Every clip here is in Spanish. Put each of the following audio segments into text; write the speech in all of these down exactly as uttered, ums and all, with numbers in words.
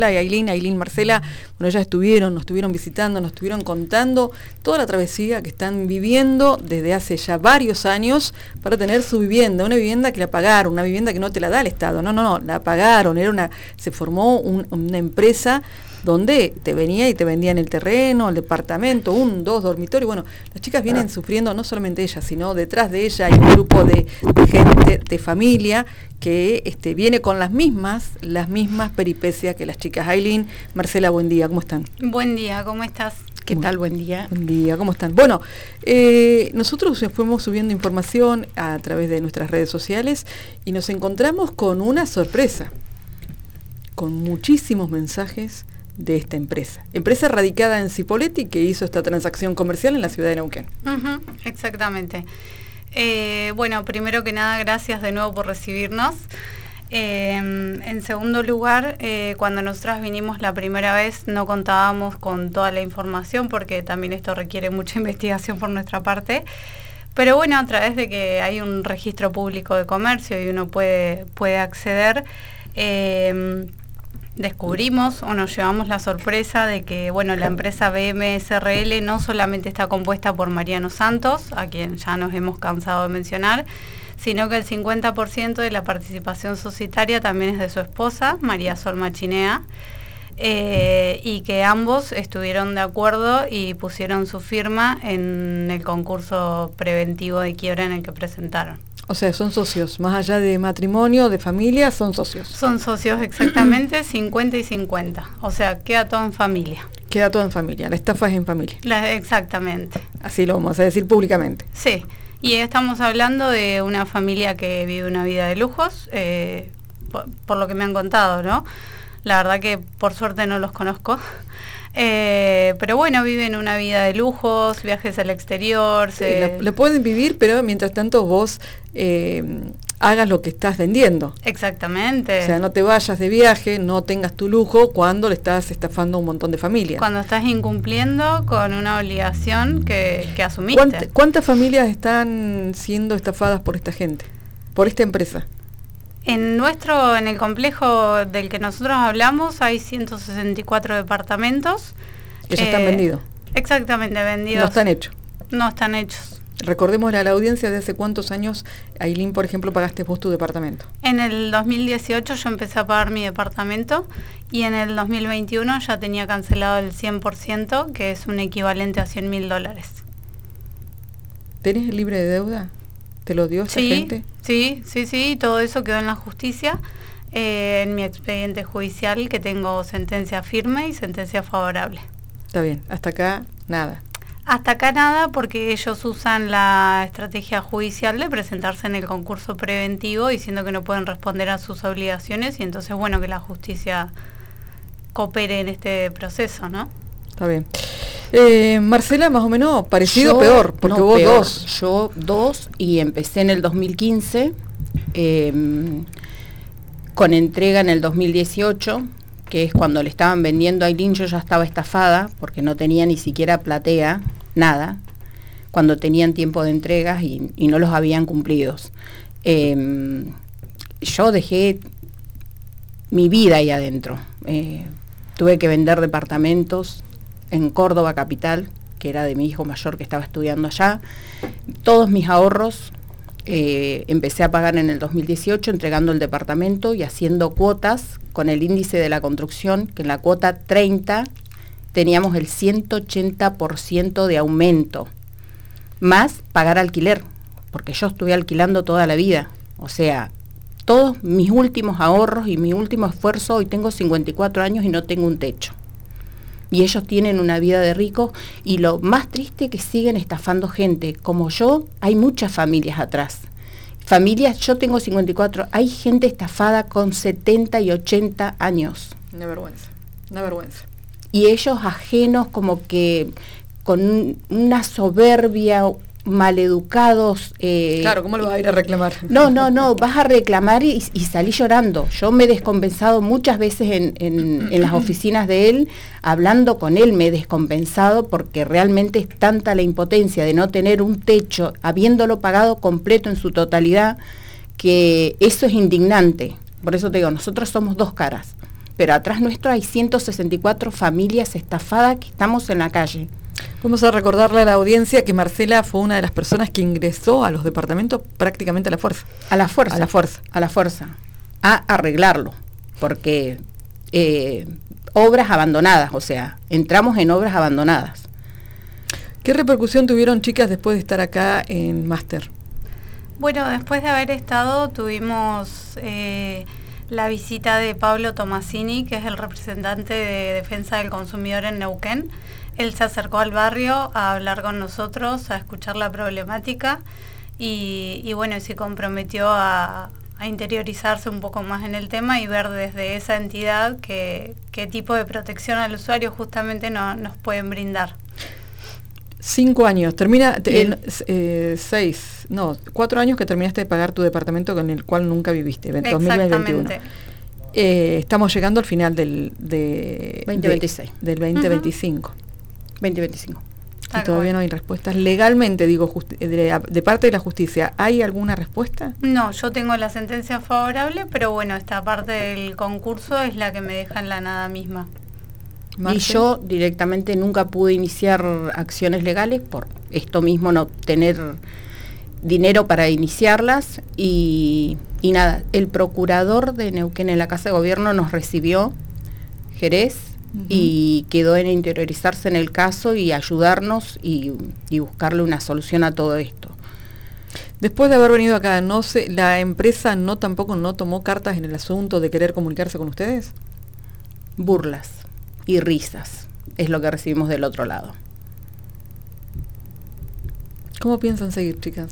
y Ailín, Ailín, Marcela, bueno, ellas estuvieron, nos estuvieron visitando, nos estuvieron contando toda la travesía que están viviendo desde hace ya varios años para tener su vivienda, una vivienda que la pagaron, una vivienda que no te la da el Estado, no, no, no, la pagaron, era una, se formó un, una empresa donde te venía y te vendían el terreno, el departamento, un, dos dormitorios. Bueno, las chicas vienen sufriendo, no solamente ellas, sino detrás de ella hay un grupo de, de gente, de familia, que este, viene con las mismas, las mismas peripecias que las chicas. Ailín, Marcela, buen día, ¿cómo están? Buen día, ¿cómo estás? ¿Qué tal? Buen día. Buen día, ¿cómo están? Bueno, eh, nosotros fuimos subiendo información a través de nuestras redes sociales y nos encontramos con una sorpresa, con muchísimos mensajes de esta empresa. Empresa radicada en Cipolletti que hizo esta transacción comercial en la ciudad de Neuquén. Uh-huh, exactamente. Eh, bueno, primero que nada, gracias de nuevo por recibirnos. Eh, en segundo lugar, eh, cuando nosotras vinimos la primera vez no contábamos con toda la información porque también esto requiere mucha investigación por nuestra parte. Pero bueno, a través de que hay un registro público de comercio y uno puede, puede acceder, eh, descubrimos o nos llevamos la sorpresa de que bueno, la empresa B M S R L no solamente está compuesta por Mariano Santos, a quien ya nos hemos cansado de mencionar, sino que el cincuenta por ciento de la participación societaria también es de su esposa, María Sol Machinea, eh, y que ambos estuvieron de acuerdo y pusieron su firma en el concurso preventivo de quiebra en el que presentaron. O sea, son socios, más allá de matrimonio, de familia, son socios. Son socios exactamente, cincuenta y cincuenta. O sea, queda todo en familia. Queda todo en familia, la estafa es en familia. La, exactamente. Así lo vamos a decir públicamente. Sí, y estamos hablando de una familia que vive una vida de lujos, eh, por, por lo que me han contado, ¿no? La verdad que por suerte no los conozco. Eh, pero bueno, viven una vida de lujos, viajes al exterior. Se... Sí, la, la pueden vivir, pero mientras tanto vos eh, hagas lo que estás vendiendo. Exactamente. O sea, no te vayas de viaje, no tengas tu lujo cuando le estás estafando a un montón de familias. Cuando estás incumpliendo con una obligación que, que asumiste. ¿Cuánta, ¿Cuántas familias están siendo estafadas por esta gente, por esta empresa? En nuestro, en el complejo del que nosotros hablamos, hay ciento sesenta y cuatro departamentos. Que ya eh, están vendidos. Exactamente, vendidos. No están hechos. No están hechos. Recordémosle a la audiencia de hace cuántos años, Ailín, por ejemplo, pagaste vos tu departamento. En el dos mil dieciocho yo empecé a pagar mi departamento y en el dos mil veintiuno ya tenía cancelado el cien por ciento, que es un equivalente a cien mil dólares. ¿Tenés el libre de deuda? ¿Te lo dio esa sí, gente? Sí, sí, sí, todo eso quedó en la justicia, eh, en mi expediente judicial, que tengo sentencia firme y sentencia favorable. Está bien, hasta acá nada. Hasta acá nada, porque ellos usan la estrategia judicial de presentarse en el concurso preventivo diciendo que no pueden responder a sus obligaciones y entonces, bueno, que la justicia coopere en este proceso, ¿no? Está bien. Eh, Marcela, más o menos parecido, yo, peor, porque no, vos peor. dos. Yo dos y empecé en el dos mil quince, eh, con entrega en el dos mil dieciocho, que es cuando le estaban vendiendo a Ailín. Yo ya estaba estafada porque no tenía ni siquiera platea, nada, cuando tenían tiempo de entregas y, y no los habían cumplido. Eh, yo dejé mi vida ahí adentro. Eh, tuve que vender departamentos en Córdoba capital, que era de mi hijo mayor que estaba estudiando allá. Todos mis ahorros eh, empecé a pagar en el dos mil dieciocho, entregando el departamento y haciendo cuotas con el índice de la construcción, que en la cuota treinta teníamos el ciento ochenta por ciento de aumento, más pagar alquiler, porque yo estuve alquilando toda la vida. O sea, todos mis últimos ahorros y mi último esfuerzo, hoy tengo cincuenta y cuatro años y no tengo un techo. Y ellos tienen una vida de ricos y lo más triste que siguen estafando gente. Como yo, hay muchas familias atrás. Familias, yo tengo cincuenta y cuatro, hay gente estafada con setenta y ochenta años. Una vergüenza, una vergüenza. Y ellos ajenos como que con una soberbia, maleducados. Eh, claro, ¿cómo lo vas a ir a reclamar? No, no, no, vas a reclamar y, y salí llorando. Yo me he descompensado muchas veces en, en, en las oficinas de él, hablando con él me he descompensado porque realmente es tanta la impotencia de no tener un techo, habiéndolo pagado completo en su totalidad, que eso es indignante. Por eso te digo, nosotros somos dos caras. pero atrás nuestro hay ciento sesenta y cuatro familias estafadas que estamos en la calle. Vamos a recordarle a la audiencia que Marcela fue una de las personas que ingresó a los departamentos prácticamente a la fuerza. A la fuerza. A la fuerza. A la fuerza. A arreglarlo, porque eh, obras abandonadas, o sea, entramos en obras abandonadas. ¿Qué repercusión tuvieron, chicas, después de estar acá en Máster? Bueno, después de haber estado, tuvimos eh, la visita de Pablo Tomasini, que es el representante de Defensa del Consumidor en Neuquén. Él se acercó al barrio a hablar con nosotros, a escuchar la problemática y, y bueno, se comprometió a, a interiorizarse un poco más en el tema y ver desde esa entidad que, qué tipo de protección al usuario justamente no, nos pueden brindar. Cinco años, termina, te, en, eh, seis, no, cuatro años que terminaste de pagar tu departamento con el cual nunca viviste, dos mil veintiuno. Eh, estamos llegando al final del de, veinte veintiséis. De, del veinte veinticinco. Uh-huh. veinte veinticinco. Y todavía no hay respuestas. Legalmente, digo, justi- de, de parte de la justicia, ¿hay alguna respuesta? No, yo tengo la sentencia favorable, pero bueno, esta parte del concurso es la que me deja en la nada misma. Marce. Y yo directamente nunca pude iniciar acciones legales por esto mismo, no tener dinero para iniciarlas y, y nada, el procurador de Neuquén en la Casa de Gobierno nos recibió, Jerez, uh-huh. y quedó en interiorizarse en el caso y ayudarnos y, y buscarle una solución a todo esto. Después de haber venido acá, ¿no se, la empresa no tampoco no tomó cartas en el asunto de querer comunicarse con ustedes? Burlas y risas es lo que recibimos del otro lado. ¿Cómo piensan seguir, chicas?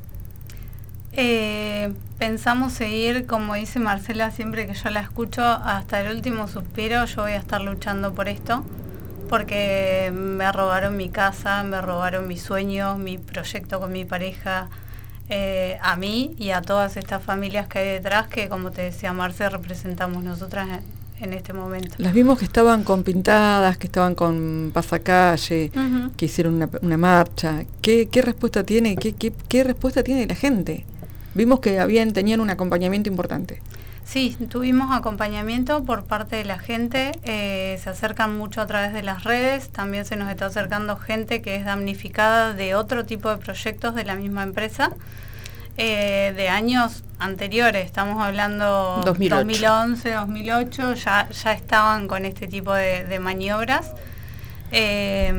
Eh, pensamos seguir, como dice Marcela, siempre que yo la escucho, hasta el último suspiro. Yo voy a estar luchando por esto, porque me robaron mi casa, me robaron mis sueños, mi proyecto con mi pareja, eh, a mí y a todas estas familias que hay detrás, que como te decía Marce, representamos nosotras en, en este momento. Las vimos que estaban con pintadas, que estaban con pasacalle, uh-huh. que hicieron una, una marcha. ¿Qué, qué respuesta tiene? ¿Qué, qué, qué respuesta tiene la gente? Vimos que habían tenían un acompañamiento importante. Sí, tuvimos acompañamiento por parte de la gente, eh, se acercan mucho a través de las redes, también se nos está acercando gente que es damnificada de otro tipo de proyectos de la misma empresa, eh, de años anteriores, estamos hablando dos mil ocho. dos mil once, dos mil ocho, ya, ya estaban con este tipo de, de maniobras. Eh,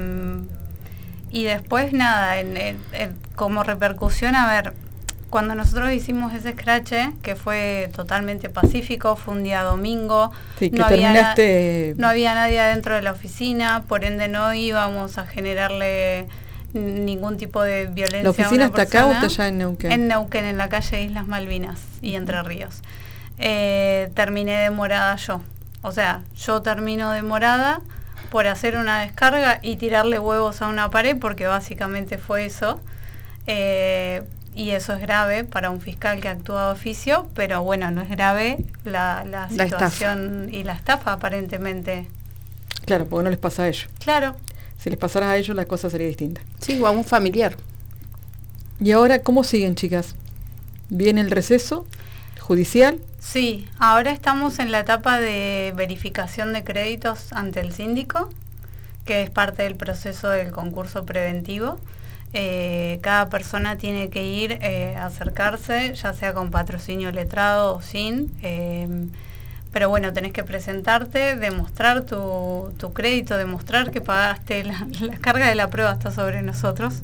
y después nada, en, en, en, como repercusión, a ver, cuando nosotros hicimos ese scratch, que fue totalmente pacífico, fue un día domingo, sí, que no, había terminaste... na- no había nadie adentro de la oficina, por ende no íbamos a generarle ningún tipo de violencia. ¿La oficina a una está persona. acá o está allá en Neuquén? En Neuquén, en la calle Islas Malvinas y Entre Ríos. Eh, terminé demorada yo, o sea, yo termino demorada por hacer una descarga y tirarle huevos a una pared, porque básicamente fue eso. Eh, y eso es grave para un fiscal que actúa de oficio, pero bueno, no es grave la, la, la situación estafa. Y la estafa aparentemente. Claro, porque no les pasa a ellos. Claro. Si les pasara a ellos la cosa sería distinta. Sí, o a un familiar. ¿Y ahora cómo siguen, chicas? ¿Viene el receso judicial? Sí, ahora estamos en la etapa de verificación de créditos ante el síndico, que es parte del proceso del concurso preventivo. Eh, cada persona tiene que ir eh, a acercarse, ya sea con patrocinio letrado o sin, eh, pero bueno, tenés que presentarte, demostrar tu, tu crédito, demostrar que pagaste, la, la carga de la prueba está sobre nosotros,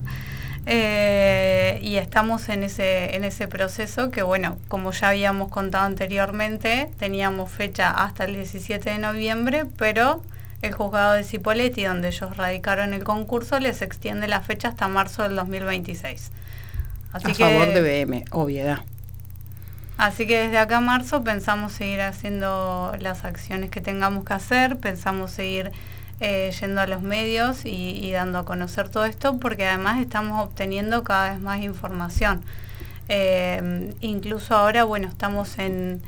eh, y estamos en ese, en ese proceso que bueno, como ya habíamos contado anteriormente, teníamos fecha hasta el diecisiete de noviembre, pero el juzgado de Cipolletti, donde ellos radicaron el concurso, les extiende la fecha hasta marzo del dos mil veintiséis. Así a que, favor de B M, obviedad. Así que desde acá a marzo pensamos seguir haciendo las acciones que tengamos que hacer, pensamos seguir eh, yendo a los medios y, y dando a conocer todo esto, porque además estamos obteniendo cada vez más información. Eh, incluso ahora, bueno, estamos en...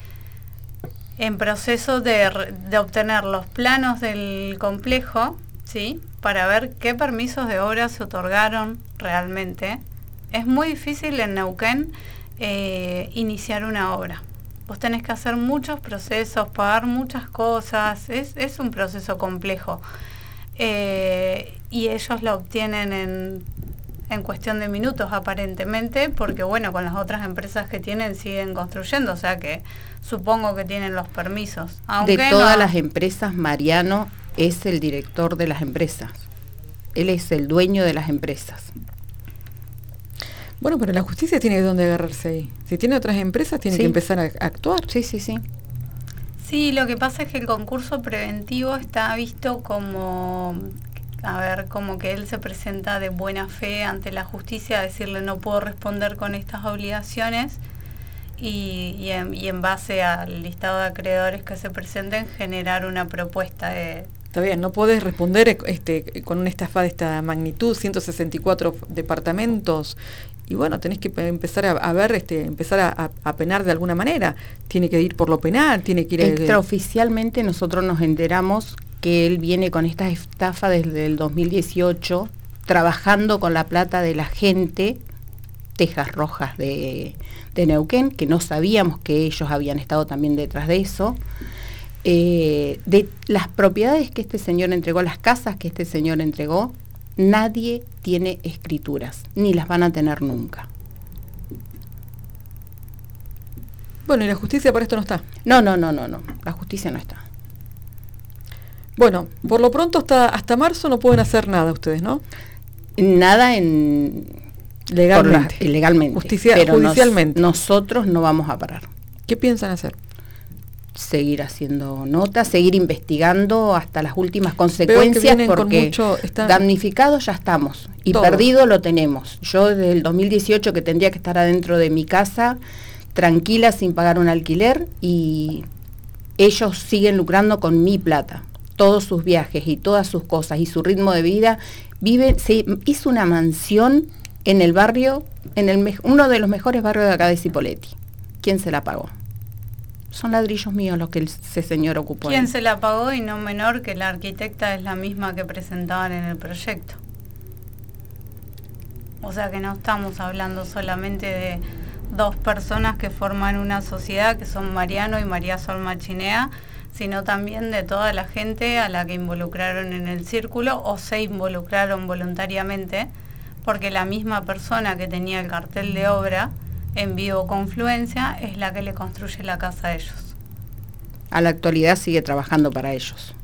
en proceso de, de obtener los planos del complejo, ¿sí? Para ver qué permisos de obra se otorgaron realmente. Es muy difícil en Neuquén eh, iniciar una obra. vos tenés que hacer muchos procesos, pagar muchas cosas, es, es un proceso complejo. Eh, y ellos lo obtienen en, en cuestión de minutos aparentemente, porque bueno, con las otras empresas que tienen siguen construyendo, o sea que supongo que tienen los permisos. Aunque de todas no, las empresas, Mariano es el director de las empresas. Él es el dueño de las empresas. Bueno, pero la justicia tiene dónde agarrarse ahí. Si tiene otras empresas, tiene Sí. que empezar a actuar. Sí, sí, sí. Sí, lo que pasa es que el concurso preventivo está visto como, a ver, como que él se presenta de buena fe ante la justicia a decirle no puedo responder con estas obligaciones y, y, en, y en base al listado de acreedores que se presenten generar una propuesta de... Está bien, no podés responder este, con una estafa de esta magnitud, ciento sesenta y cuatro departamentos, y bueno, tenés que empezar a, a ver, este, empezar a, a penar de alguna manera. Tiene que ir por lo penal, tiene que ir... Extraoficialmente nosotros nos enteramos que él viene con esta estafa desde el dos mil dieciocho, trabajando con la plata de la gente, Tejas Rojas de, de Neuquén, que no sabíamos que ellos habían estado también detrás de eso. Eh, de las propiedades que este señor entregó, las casas que este señor entregó, nadie tiene escrituras, ni las van a tener nunca. Bueno, ¿y la justicia para esto no está? No, no, no, no, no, la justicia no está. Bueno, por lo pronto hasta, hasta marzo no pueden hacer nada ustedes, ¿no? Nada en... Legalmente. La, legalmente. Justicia, pero judicialmente. Nos, nosotros no vamos a parar. ¿Qué piensan hacer? Seguir haciendo notas, seguir investigando hasta las últimas consecuencias, porque mucho, están... damnificados ya estamos y Todos. Perdido lo tenemos. Yo desde el dos mil dieciocho que tendría que estar adentro de mi casa, tranquila, sin pagar un alquiler, y ellos siguen lucrando con mi plata. Todos sus viajes y todas sus cosas y su ritmo de vida, vive, se hizo una mansión en el barrio, en el me, uno de los mejores barrios de acá de Cipolletti. ¿Quién se la pagó? Son ladrillos míos los que el, ese señor ocupó. ¿Quién ahí. se la pagó? Y no menor que la arquitecta es la misma que presentaban en el proyecto. O sea que no estamos hablando solamente de dos personas que forman una sociedad, que son Mariano y María Sol Machinea, sino también de toda la gente a la que involucraron en el círculo o se involucraron voluntariamente, porque la misma persona que tenía el cartel de obra en Vivo Confluencia es la que le construye la casa a ellos. A la actualidad sigue trabajando para ellos.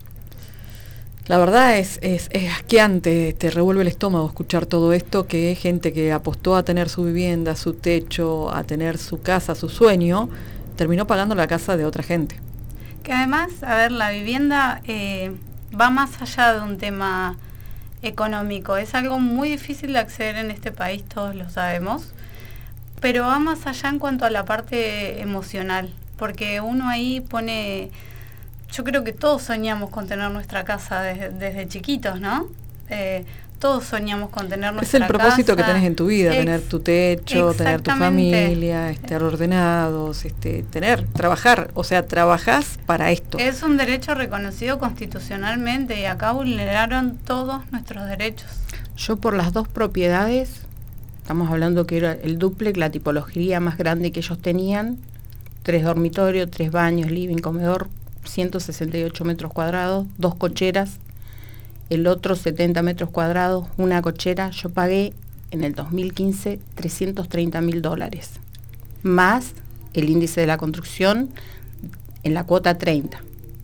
La verdad es, es, es asqueante, te revuelve el estómago escuchar todo esto, que es gente que apostó a tener su vivienda, su techo, a tener su casa, su sueño, terminó pagando la casa de otra gente. Que además, a ver, la vivienda eh, va más allá de un tema económico, es algo muy difícil de acceder en este país, todos lo sabemos, pero va más allá en cuanto a la parte emocional, porque uno ahí pone, yo creo que todos soñamos con tener nuestra casa desde, desde chiquitos, ¿no? Eh, todos soñamos con tener nuestra casa. Es el propósito casa. Que tenés en tu vida, Ex tener tu techo, tener tu familia, estar ordenados, este, tener, trabajar, o sea, trabajás para esto. Es un derecho reconocido constitucionalmente y acá vulneraron todos nuestros derechos. Yo por las dos propiedades, estamos hablando que era el dúplex, la tipología más grande que ellos tenían, tres dormitorios, tres baños, living, comedor, ciento sesenta y ocho metros cuadrados, dos cocheras, el otro setenta metros cuadrados, una cochera. Yo pagué en el dos mil quince trescientos treinta mil dólares, más el índice de la construcción en la cuota treinta.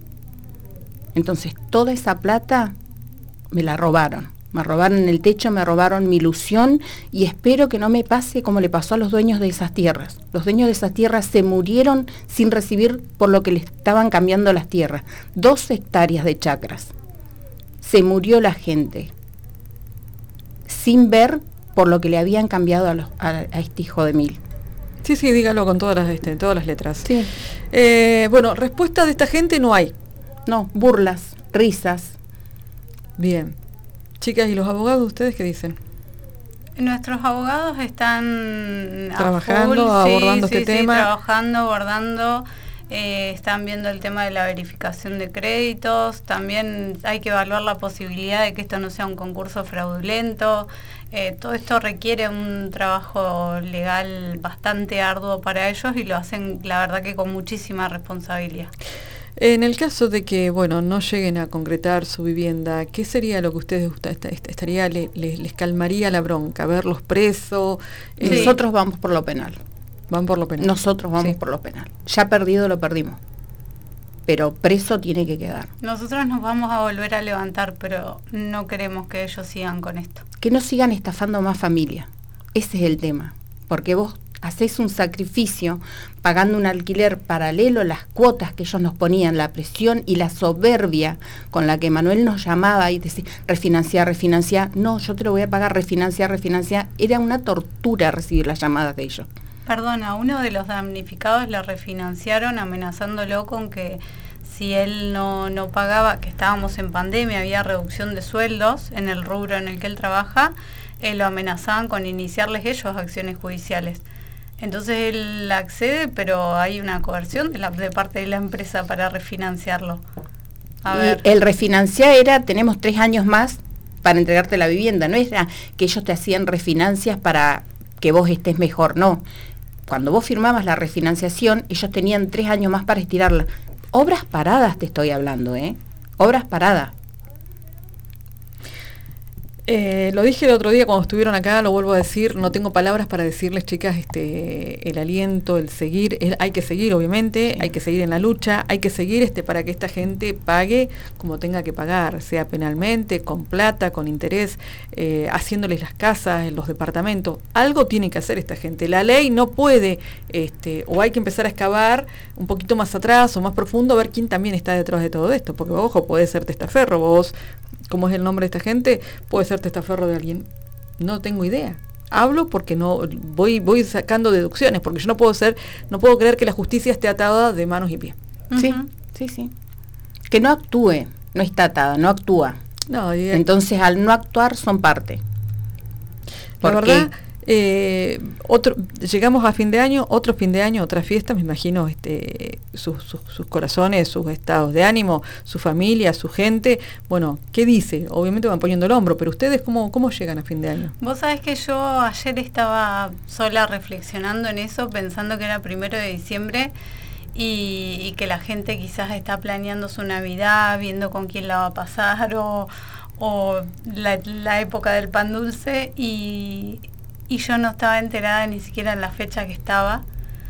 Entonces toda esa plata me la robaron. Me robaron el techo, me robaron mi ilusión y espero que no me pase como le pasó a los dueños de esas tierras. Los dueños de esas tierras se murieron sin recibir por lo que les estaban cambiando las tierras. Dos hectáreas de chacras. Se murió la gente sin ver por lo que le habían cambiado a, los, a, a este hijo de mil. Sí, sí, dígalo con todas las, este, todas las letras. Sí. Eh, bueno, respuesta de esta gente no hay. No, burlas, risas. Bien. Chicas, ¿y los abogados ustedes qué dicen? Nuestros abogados están trabajando, a full, abordando sí, este sí, tema. Sí, trabajando, abordando. eh, están viendo el tema de la verificación de créditos, también hay que evaluar la posibilidad de que esto no sea un concurso fraudulento. Eh, todo esto requiere un trabajo legal bastante arduo para ellos y lo hacen, la verdad, que con muchísima responsabilidad. En el caso de que, bueno, no lleguen a concretar su vivienda, ¿qué sería lo que ustedes estaría, le, le, les calmaría la bronca? ¿Verlos presos? Sí. Nosotros vamos por lo penal. Van por lo penal. Nosotros vamos sí. por lo penal. Ya perdido lo perdimos. Pero preso tiene que quedar. Nosotros nos vamos a volver a levantar, pero no queremos que ellos sigan con esto. Que no sigan estafando más familia. Ese es el tema. Porque vos hacés un sacrificio pagando un alquiler paralelo a las cuotas que ellos nos ponían, la presión y la soberbia con la que Manuel nos llamaba y decía, refinanciar, refinanciar. No, yo te lo voy a pagar, refinanciar, refinanciar. Era una tortura recibir las llamadas de ellos. Perdona, uno de los damnificados le refinanciaron amenazándolo con que si él no, no pagaba, que estábamos en pandemia, había reducción de sueldos en el rubro en el que él trabaja, eh, lo amenazaban con iniciarles ellos acciones judiciales. Entonces él accede, pero hay una coerción de, la, de parte de la empresa para refinanciarlo. A ver. El refinanciar era, tenemos tres años más para entregarte la vivienda, no era que ellos te hacían refinancias para que vos estés mejor, no. Cuando vos firmabas la refinanciación, ellos tenían tres años más para estirarla. Obras paradas te estoy hablando, ¿eh? Obras paradas. Eh, lo dije el otro día cuando estuvieron acá, lo vuelvo a decir, no tengo palabras para decirles, chicas, este, el aliento, el seguir, el, hay que seguir obviamente, sí. hay que seguir en la lucha, hay que seguir este para que esta gente pague como tenga que pagar, sea penalmente, con plata, con interés, eh, haciéndoles las casas, los departamentos, algo tiene que hacer esta gente, la ley no puede, este, o hay que empezar a excavar un poquito más atrás o más profundo, a ver quién también está detrás de todo esto, porque ojo, puede ser testaferro, vos, ¿cómo es el nombre de esta gente? Puede ser testaferro de alguien. No tengo idea. Hablo porque no voy voy sacando deducciones, porque yo no puedo ser, no puedo creer que la justicia esté atada de manos y pies. Uh-huh. Sí, sí, sí. Que no actúe, no está atada, no actúa. No, y, entonces al no actuar son parte. La verdad, eh, otro, llegamos a fin de año, otro fin de año, otra fiesta, me imagino este, sus, sus, sus corazones, sus estados de ánimo, su familia, su gente. Bueno, ¿qué dice? Obviamente van poniendo el hombro, pero ustedes, ¿cómo, cómo llegan a fin de año? Vos sabés que yo ayer estaba sola reflexionando en eso, pensando que era primero de diciembre y, y que la gente quizás está planeando su Navidad, viendo con quién la va a pasar o, o la, la época del pan dulce y... y yo no estaba enterada ni siquiera en la fecha que estaba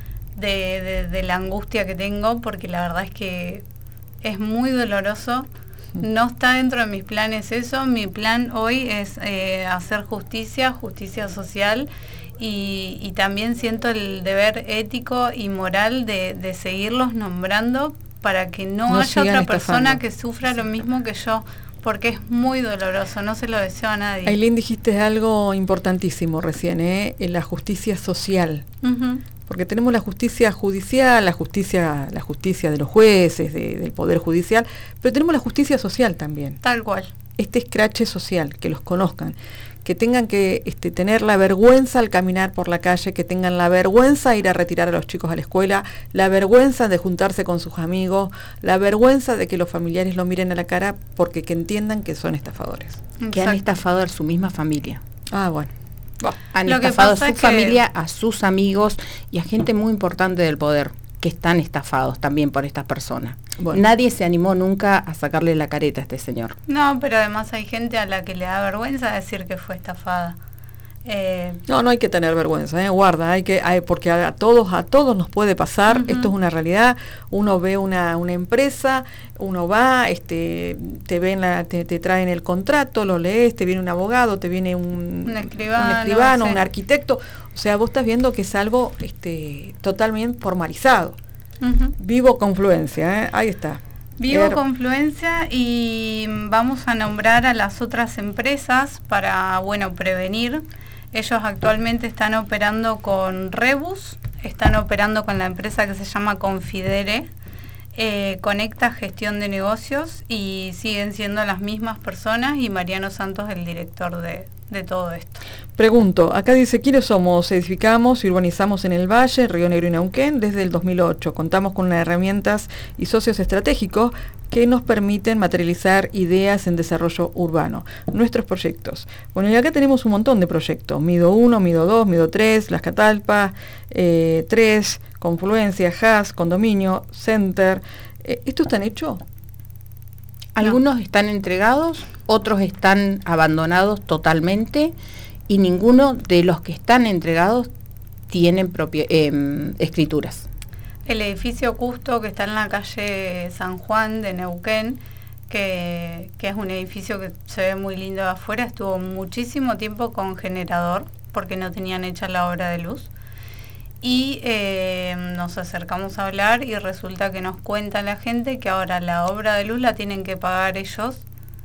de, de, de la angustia que tengo, porque la verdad es que es muy doloroso. No está dentro de mis planes eso. Mi plan hoy es eh, hacer justicia, justicia social, y, y también siento el deber ético y moral de, de seguirlos nombrando para que no, no haya otra persona estafando. Que sufra lo mismo que yo. Porque es muy doloroso, no se lo deseo a nadie. Ailín, dijiste algo importantísimo recién, ¿eh? En la justicia social. Uh-huh. Porque tenemos la justicia judicial, la justicia, la justicia de los jueces, de, del Poder Judicial, pero tenemos la justicia social también. Tal cual. Este escrache social, que los conozcan, que tengan que este, tener la vergüenza al caminar por la calle, que tengan la vergüenza de ir a retirar a los chicos a la escuela, la vergüenza de juntarse con sus amigos, la vergüenza de que los familiares lo miren a la cara, porque que entiendan que son estafadores. Exacto. Que han estafado a su misma familia. Ah, bueno. Oh, han Lo estafado a su familia, que... a sus amigos y a gente muy importante del poder, que están estafados también por estas personas. Bueno. Nadie se animó nunca a sacarle la careta a este señor. No, pero además hay gente a la que le da vergüenza decir que fue estafada. Eh, no, no hay que tener vergüenza, ¿eh? Guarda, hay que, hay, porque a todos, a todos nos puede pasar. Uh-huh. Esto es una realidad. Uno ve una, una empresa, uno va, este, te ven la, te, te traen el contrato, lo lees, te viene un abogado, te viene un, un escribano, un, escribano, sí. un arquitecto. O sea, vos estás viendo que es algo este, totalmente formalizado. Uh-huh. Vivo Confluencia, ¿eh? Ahí está. Vivo er- Confluencia, y vamos a nombrar a las otras empresas para, bueno, prevenir. Ellos actualmente están operando con Rebus, están operando con la empresa que se llama Confidere, eh, Conecta Gestión de Negocios, y siguen siendo las mismas personas, y Mariano Santos el director de, de todo esto. Pregunto, acá dice, ¿quiénes somos? Edificamos y urbanizamos en el Valle, Río Negro y Neuquén desde el dos mil ocho. Contamos con unas herramientas y socios estratégicos que nos permiten materializar ideas en desarrollo urbano. Nuestros proyectos. Bueno, y acá tenemos un montón de proyectos. Mido uno, Mido dos, Mido tres, Las Catalpas, eh, tres, Confluencia, H A S, Condominio, Center. Eh, ¿Esto están hechos? Algunos no. están entregados, otros están abandonados totalmente y ninguno de los que están entregados tienen propia, eh, escrituras. El edificio Custo, que está en la calle San Juan de Neuquén, que, que es un edificio que se ve muy lindo de afuera, estuvo muchísimo tiempo con generador porque no tenían hecha la obra de luz. Y eh, nos acercamos a hablar y resulta que nos cuenta la gente que ahora la obra de luz la tienen que pagar ellos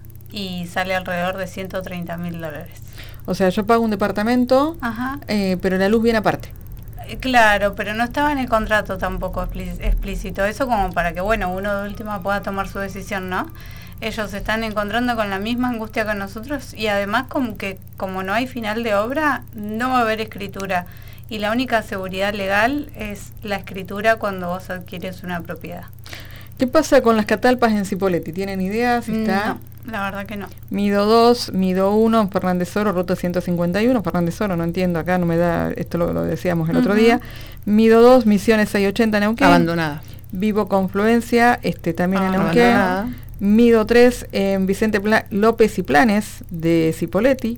y sale alrededor de ciento treinta mil dólares. O sea, yo pago un departamento, eh, pero la luz viene aparte. Claro, pero no estaba en el contrato tampoco explícito. Eso como para que, bueno, uno de última pueda tomar su decisión, ¿no? Ellos se están encontrando con la misma angustia que nosotros y además como que como no hay final de obra, no va a haber escritura. Y la única seguridad legal es la escritura cuando vos adquieres una propiedad. ¿Qué pasa con Las Catalpas en Cipolletti? ¿Tienen idea si está? No, la verdad que no. Mido dos, Mido uno, Fernández Oro, ruta ciento cincuenta y uno. Fernández Oro, no entiendo, acá no me da, esto lo, lo decíamos el uh-huh. otro día. Mido dos, Misiones seiscientos ochenta, Neuquén. Abandonada. Vivo Confluencia, este también en Neuquén. Mido tres, en Vicente Pla- López y Planes, de Cipolletti.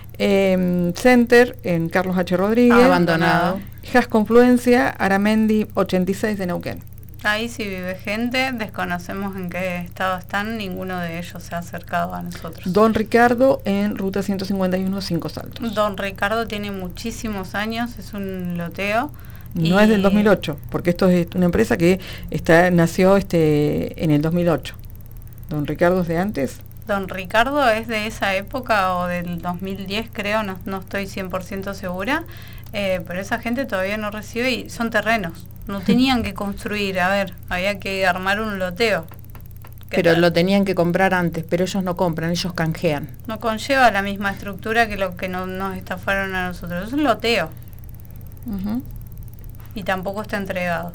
Eh, Center, en Carlos H. Rodríguez. Abandonado. H A S Confluencia, Aramendi ochenta y seis de Neuquén. Ahí sí vive gente, desconocemos en qué estado están, ninguno de ellos se ha acercado a nosotros. Don Ricardo en ruta ciento cincuenta y uno, Cinco Saltos. Don Ricardo tiene muchísimos años, es un loteo. No es del dos mil ocho, porque esto es una empresa que está nació este en el dos mil ocho. Don Ricardo es de antes. Don Ricardo es de esa época o del dos mil diez creo, no, no estoy cien por ciento segura, eh, pero esa gente todavía no recibe y son terrenos. No tenían que construir, a ver, había que armar un loteo. Pero tal? Lo tenían que comprar antes, pero ellos no compran, ellos canjean. No conlleva la misma estructura que lo que no, nos estafaron a nosotros, es un loteo. Uh-huh. Y tampoco está entregado.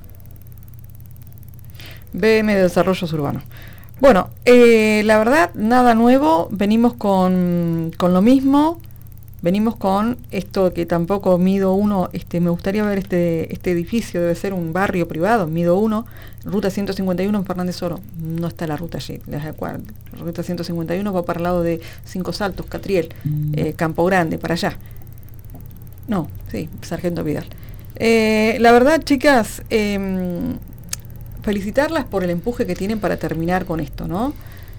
B M de Desarrollos Urbanos. Bueno, eh, la verdad, nada nuevo, venimos con, con lo mismo. Venimos con esto que tampoco Mido uno, este, me gustaría ver este, este edificio, debe ser un barrio privado, Mido uno, ruta ciento cincuenta y uno en Fernández Oro. No está la ruta allí, les acuerdo. La ruta ciento cincuenta y uno va para el lado de Cinco Saltos, Catriel, eh, Campo Grande, para allá. No, sí, Sargento Vidal. Eh, la verdad, chicas, eh, felicitarlas por el empuje que tienen para terminar con esto, ¿no?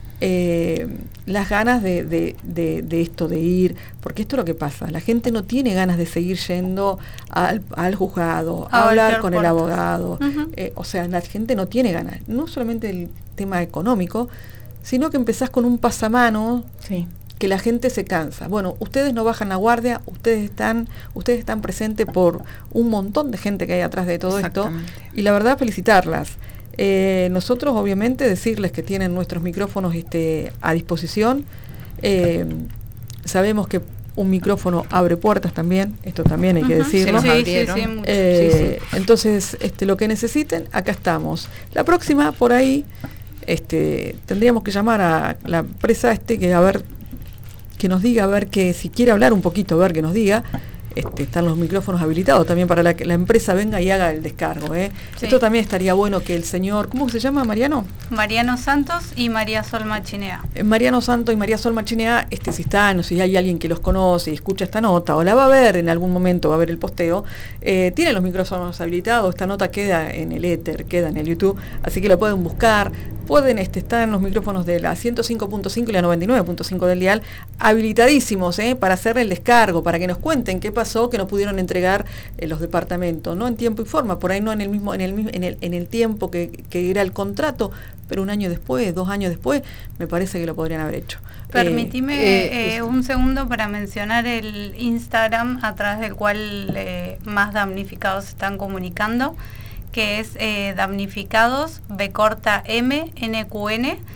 Eh, las ganas de, de, de, de esto, de ir, porque esto es lo que pasa, la gente no tiene ganas de seguir yendo al, al juzgado, a, a hablar con el abogado, uh-huh. eh, o sea, la gente no tiene ganas, no solamente el tema económico, sino que empezás con un pasamano, sí. que la gente se cansa. Bueno, ustedes no bajan la guardia, ustedes están, ustedes están presentes por un montón de gente que hay atrás de todo esto, y la verdad felicitarlas. Eh, nosotros obviamente decirles que tienen nuestros micrófonos este, a disposición. Eh, sabemos que un micrófono abre puertas también, esto también hay que uh-huh. decirlo. Sí, sí, sí, sí, eh, sí, sí. Entonces, este, lo que necesiten, acá estamos. La próxima, por ahí, este, tendríamos que llamar a la empresa este que a ver, que nos diga, a ver que si quiere hablar un poquito, a ver que nos diga. Este, están los micrófonos habilitados también para la que la empresa venga y haga el descargo. ¿eh? Sí. Esto también estaría bueno que el señor, ¿cómo se llama, Mariano? Mariano Santos y María Sol Machinea. Eh, Mariano Santos y María Sol Machinea, este, si están, o si hay alguien que los conoce y escucha esta nota, o la va a ver en algún momento, va a ver el posteo, eh, tiene los micrófonos habilitados, esta nota queda en el éter, queda en el YouTube, así que lo pueden buscar. Pueden este, estar en los micrófonos de la ciento cinco punto cinco y la noventa y nueve punto cinco del dial habilitadísimos ¿eh? para hacer el descargo, para que nos cuenten qué pasó, que no pudieron entregar eh, los departamentos, no en tiempo y forma, por ahí no en el mismo, en el en el, en el tiempo que, que era el contrato, pero un año después, dos años después, me parece que lo podrían haber hecho. Permitime eh, eh, un segundo para mencionar el Instagram a través del cual eh, más damnificados se están comunicando, que es eh, damnificados B corta M N Q N,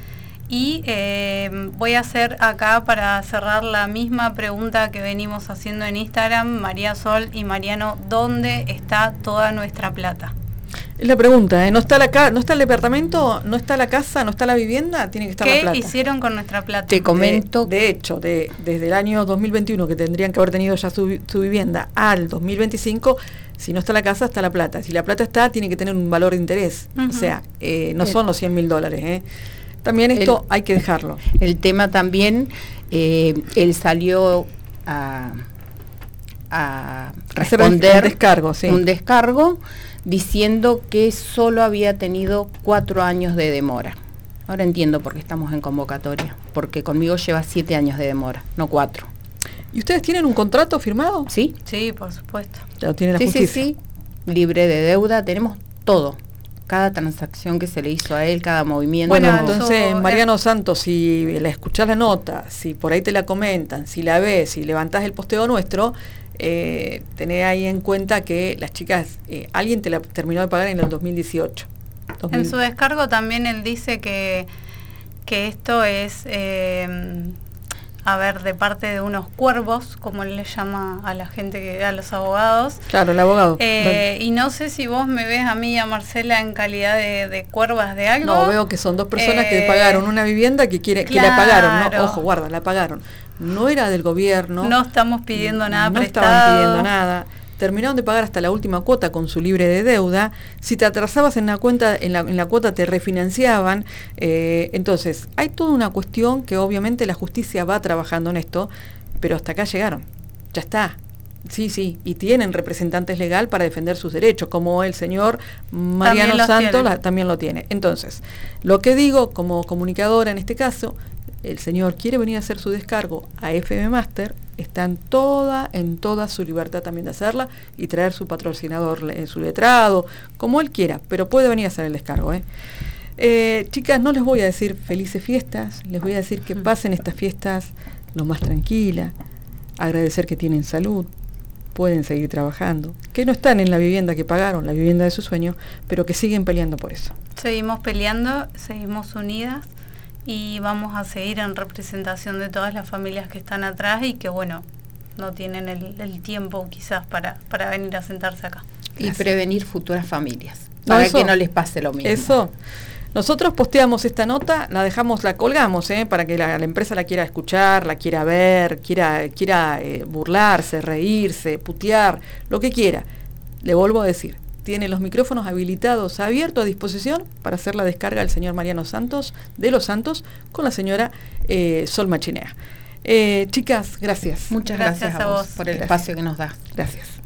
Y eh, voy a hacer acá, para cerrar, la misma pregunta que venimos haciendo en Instagram, María Sol y Mariano: ¿dónde está toda nuestra plata? Es la pregunta, ¿eh? ¿No está la ca no está el departamento, no está la casa, no está la vivienda? Tiene que estar la plata. ¿Qué hicieron con nuestra plata? Te comento. De, de hecho, de, desde el año dos mil veintiuno, que tendrían que haber tenido ya su, su vivienda, al dos mil veinticinco, si no está la casa, está la plata. Si la plata está, tiene que tener un valor de interés. Uh-huh. O sea, eh, no son los cien mil dólares, ¿eh? También esto el, hay que dejarlo. El tema también, eh, él salió a, a responder un descargo, sí. un descargo diciendo que solo había tenido cuatro años de demora. Ahora entiendo por qué estamos en convocatoria, porque conmigo lleva siete años de demora, no cuatro. ¿Y ustedes tienen un contrato firmado? Sí. Sí, por supuesto. Ya lo tiene la sí, justicia. Sí, sí, libre de deuda, tenemos todo. Cada transacción que se le hizo a él, cada movimiento. Bueno, Bueno, entonces, eso, Mariano eh, Santos, si la escuchás la nota, si por ahí te la comentan, si la ves, si levantás el posteo nuestro, eh, tenés ahí en cuenta que las chicas, eh, alguien te la terminó de pagar en el dos mil dieciocho. dos mil. En su descargo también él dice que, que esto es... Eh, a ver, de parte de unos cuervos, como él le llama a la gente, que a los abogados. Claro, el abogado. Eh, y no sé si vos me ves a mí y a Marcela en calidad de, de cuervas de algo. No, veo que son dos personas eh, que pagaron una vivienda que quiere, claro. que la pagaron, ¿no? Ojo, guarda, la pagaron. No era del gobierno. No estamos pidiendo nada no prestado. No estaban pidiendo nada. Terminaron de pagar hasta la última cuota con su libre de deuda. Si te atrasabas en la cuenta, en la, en la cuota te refinanciaban. Eh, entonces, hay toda una cuestión que obviamente la justicia va trabajando en esto, pero hasta acá llegaron. Ya está. Sí, sí. Y tienen representantes legal para defender sus derechos, como el señor Mariano Santos la, también lo tiene. Entonces, lo que digo como comunicadora en este caso, el señor quiere venir a hacer su descargo a F M Master, está en toda, en toda su libertad también de hacerla y traer su patrocinador, eh, su letrado, como él quiera, pero puede venir a hacer el descargo. ¿eh? Eh, chicas, no les voy a decir felices fiestas, les voy a decir que pasen estas fiestas lo más tranquila, agradecer que tienen salud, pueden seguir trabajando, que no están en la vivienda que pagaron, la vivienda de sus sueños, pero que siguen peleando por eso. Seguimos peleando, seguimos unidas, y vamos a seguir en representación de todas las familias que están atrás y que, bueno, no tienen el, el tiempo quizás para, para venir a sentarse acá. Y Gracias. Prevenir futuras familias, No, para eso, que no les pase lo mismo. Eso. Nosotros posteamos esta nota, la dejamos, la colgamos, ¿eh? Para que la, la empresa la quiera escuchar, la quiera ver, quiera, quiera eh, burlarse, reírse, putear, lo que quiera. Le vuelvo a decir, tiene los micrófonos habilitados, abiertos a disposición para hacer la descarga del señor Mariano Santos, de los Santos, con la señora eh, Sol Machinea. Eh, chicas, gracias. Muchas Gracias gracias, a a vos vos. por el Gracias. espacio que nos das. Gracias.